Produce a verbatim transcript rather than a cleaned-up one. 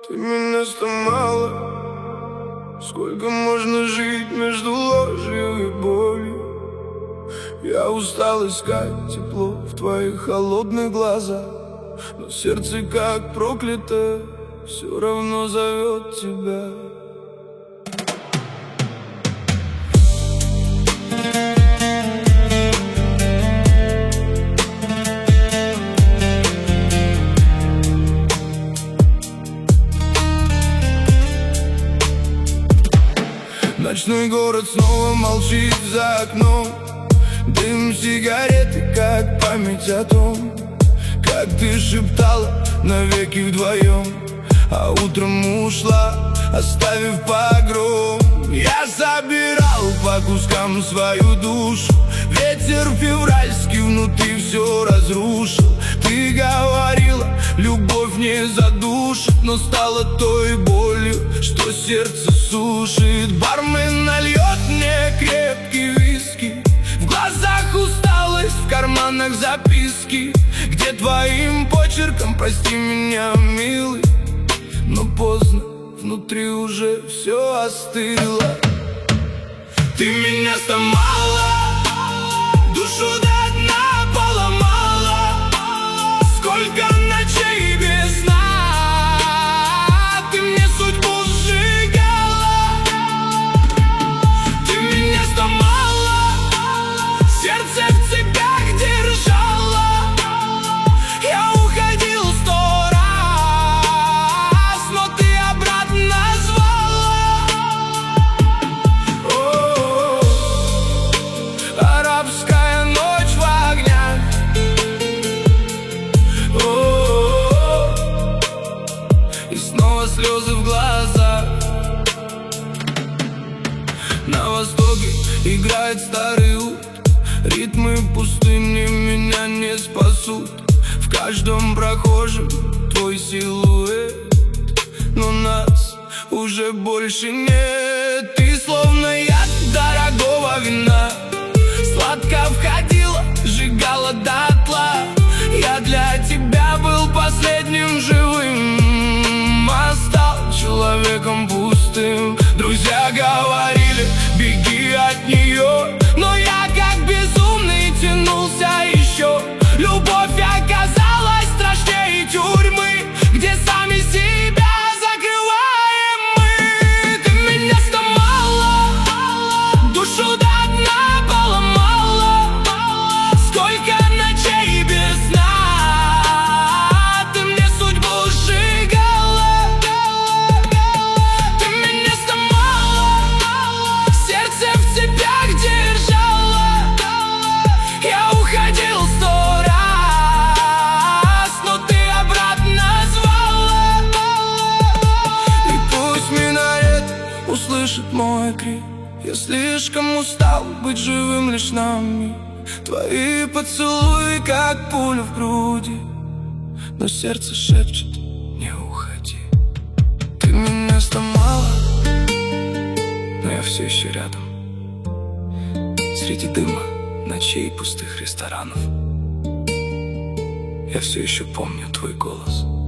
Ты меня сломала. Сколько можно жить между ложью и болью? Я устал искать тепло в твоих холодных глазах, но сердце, как проклятое, все равно зовет тебя. Ночной город снова молчит за окном. Дым сигареты, как память о том, как ты шептала навеки вдвоем, а утром ушла, оставив погром. Я собирал по кускам свою душу, ветер февральский внутри все разрушил. Ты говорила, любовь не задушит, но стала той болью, что сердце сушит. Бармен нальет мне крепкий виски, в глазах усталость, в карманах записки, где твоим почерком прости меня, милый. Но поздно, внутри уже все остыло. Ты меня сломала, душу до дна поломала. Сколько ночей без сна ты мне судьбу сжигала. Ты меня сломала, сердце в цепях держала. Я уходил сто раз, но ты обратно звала. О-о-о, арабская ночь в огнях. О-о-о, и снова слезы в глазах. На востоке играет старый ут, ритмы пустыни меня не спасут. В каждом прохожем твой силуэт, но нас уже больше нет. Ты словно яд дорогого вина, сладко входила, сжигала дотла. Я для тебя был последним живым, а стал человеком пустым. Друзья говорили, беги от нее, но я как безумный тянулся еще. Любовь оказалась страшнее тюрьмы, где сами себя закрываем мы. Ты меня сломала, душу до дна поломала. Сколько ночей без сна ты мне судьбу сжигала. Ты меня сломала, сердце в цепях держала. Я уходил сто раз, но ты обратно звала. И пусть минарет услышит мой крик, я слишком устал быть живым лишь на миг. Твои поцелуи, как пуля в груди, но сердце шепчет, не уходи. Ты меня сломала, но я все еще рядом. Среди дыма, ночей, пустых ресторанов я все еще помню твой голос.